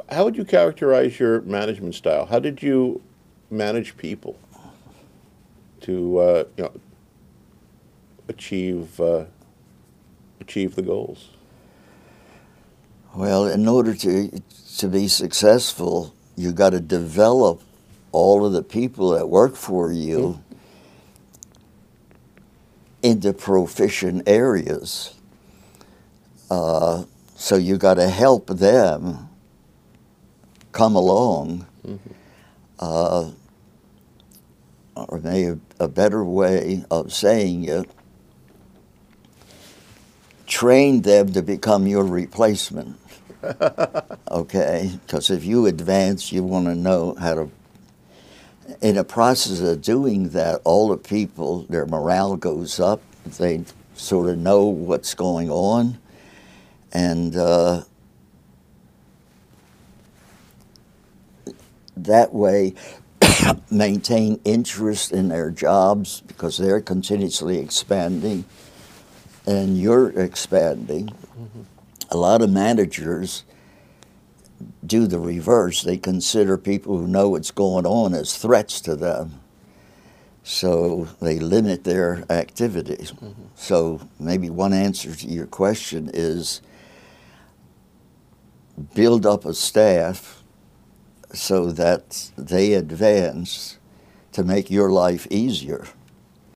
How would you characterize your management style? How did you manage people to achieve achieve the goals? Well, in order to be successful, you got to develop all of the people that work for you into proficient areas. So you got to help them come along. Or maybe a better way of saying it, train them to become your replacement. Okay? Because if you advance, you want to know how to. In the process of doing that, all the people, their morale goes up. They sort of know what's going on. And that way, maintain interest in their jobs because they're continuously expanding and you're expanding. A lot of managers do the reverse. They consider people who know what's going on as threats to them. So they limit their activities. So maybe one answer to your question is build up a staff so that they advance to make your life easier.